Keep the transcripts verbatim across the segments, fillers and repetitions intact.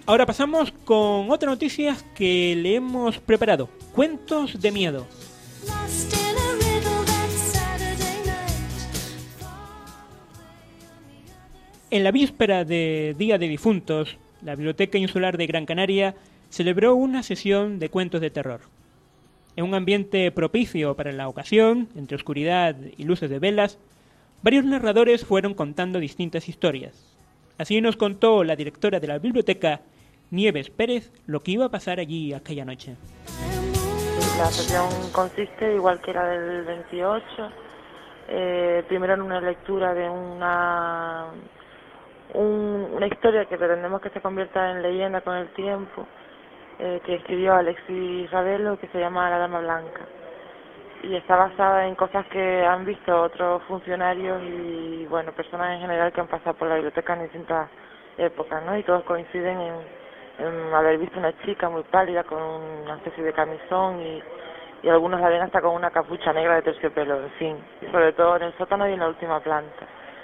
Ahora pasamos con otra noticia que le hemos preparado. Cuentos de miedo. En la víspera de Día de Difuntos, la Biblioteca Insular de Gran Canaria celebró una sesión de cuentos de terror. En un ambiente propicio para la ocasión, entre oscuridad y luces de velas, varios narradores fueron contando distintas historias. Así nos contó la directora de la biblioteca, Nieves Pérez, lo que iba a pasar allí aquella noche. La sesión consiste, igual que la del veintiocho, eh, primero en una lectura de una, un, una historia que pretendemos que se convierta en leyenda con el tiempo, eh, que escribió Alexis Ravelo, que se llama La Dama Blanca. Y está basada en cosas que han visto otros funcionarios y, bueno, personas en general que han pasado por la biblioteca en distintas épocas, ¿no? Y todos coinciden en, en haber visto una chica muy pálida con una especie de camisón y, y algunos la ven hasta con una capucha negra de terciopelo, en fin, sobre todo en el sótano y en la última planta.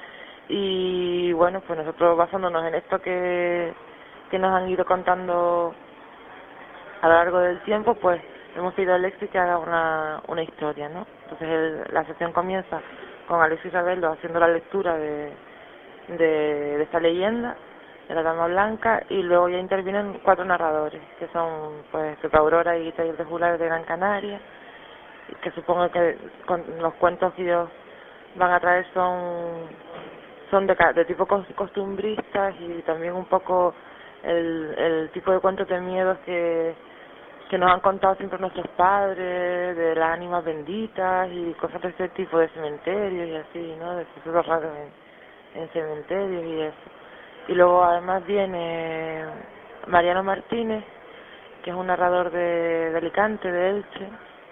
Y, bueno, pues nosotros basándonos en esto que, que nos han ido contando a lo largo del tiempo, pues hemos pedido a Alexis que haga una, una historia, ¿no? Entonces el, la sesión comienza con Alexis Ravelo haciendo la lectura de, de, de esta leyenda, de la Dama Blanca, y luego ya intervienen cuatro narradores, que son pues Pepe Aurora y Taller de Juglares de Gran Canaria, que supongo que con los cuentos que ellos van a traer son, son de, de tipo costumbristas y también un poco el, el tipo de cuentos de miedos que que nos han contado siempre nuestros padres, de las ánimas benditas y cosas de ese tipo, de cementerios y así, ¿no? De sucesos raros en, en cementerios y eso. Y luego además viene Mariano Martínez, que es un narrador de, de Alicante, de Elche,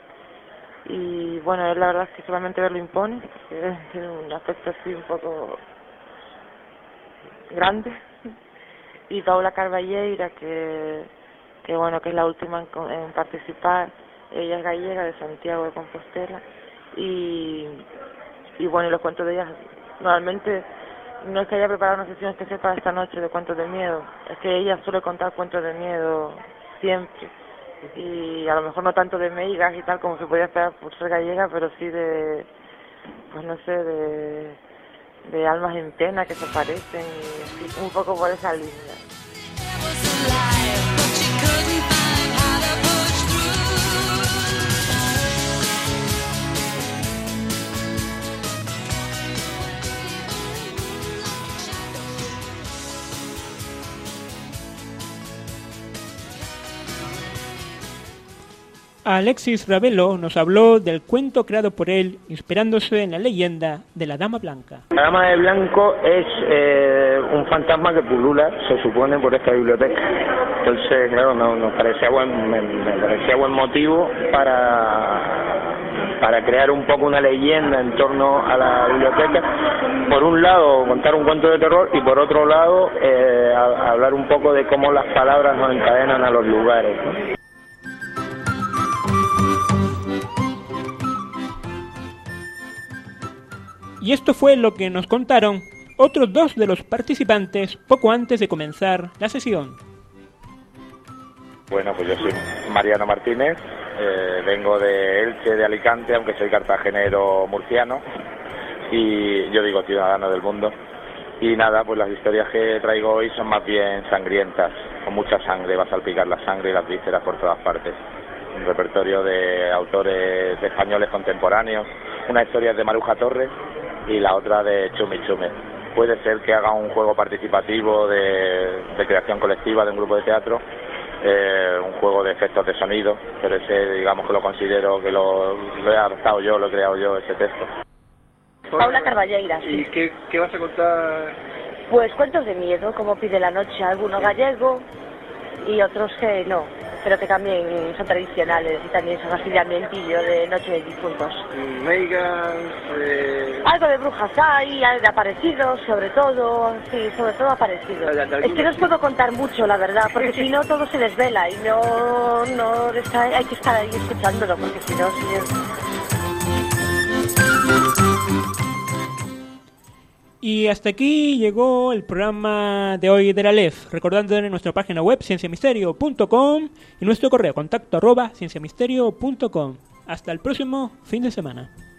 y bueno, él la verdad es que solamente verlo impone, porque tiene un aspecto así un poco grande. Y Paula Carballeira, que que bueno, que es la última en, en participar, ella es gallega, de Santiago de Compostela, y, y bueno, y los cuentos de ella, normalmente no es que haya preparado una sesión especial para esta noche de cuentos de miedo, es que ella suele contar cuentos de miedo siempre, y a lo mejor no tanto de meigas y tal como se podía esperar por ser gallega, pero sí de, pues no sé, de, de almas en pena que se parecen, y así, un poco por esa línea. Alexis Ravelo nos habló del cuento creado por él, inspirándose en la leyenda de la Dama Blanca. La Dama de Blanco es eh, un fantasma que pulula, se supone, por esta biblioteca. Entonces, claro, no, nos parecía buen, me, me parecía buen motivo para, para crear un poco una leyenda en torno a la biblioteca. Por un lado, contar un cuento de terror y por otro lado, eh, a, a hablar un poco de cómo las palabras nos encadenan a los lugares, ¿no? Y esto fue lo que nos contaron otros dos de los participantes poco antes de comenzar la sesión. Bueno, pues yo soy Mariano Martínez, eh, vengo de Elche, de Alicante, aunque soy cartagenero murciano, y yo digo ciudadano del mundo. Y nada, pues las historias que traigo hoy son más bien sangrientas, con mucha sangre, va a salpicar la sangre y las vísceras por todas partes. Un repertorio de autores de españoles contemporáneos, una historia es de Maruja Torres y la otra de Chumi Chume. Puede ser que haga un juego participativo de, de creación colectiva de un grupo de teatro, eh, un juego de efectos de sonido, pero ese digamos que lo considero que lo, lo he adaptado yo, lo he creado yo, ese texto. Paula Carballeira. ¿Y qué, qué vas a contar? Pues cuentos de miedo, como pide la noche, algunos gallegos y otros que no, pero que también son tradicionales y también son así de ambientillo de Noche de Difuntos. Meigas, eh... algo de brujas hay, algo de aparecidos, sobre todo, sí, sobre todo aparecidos. Es que no os puedo contar mucho, la verdad, porque si no todo se desvela y no, no está, hay que estar ahí escuchándolo, porque si no, si es... Y hasta aquí llegó el programa de hoy de la L E F, recordándoles nuestra página web ciencia misterio punto com y nuestro correo contacto arroba ciencia misterio punto com. Hasta el próximo fin de semana.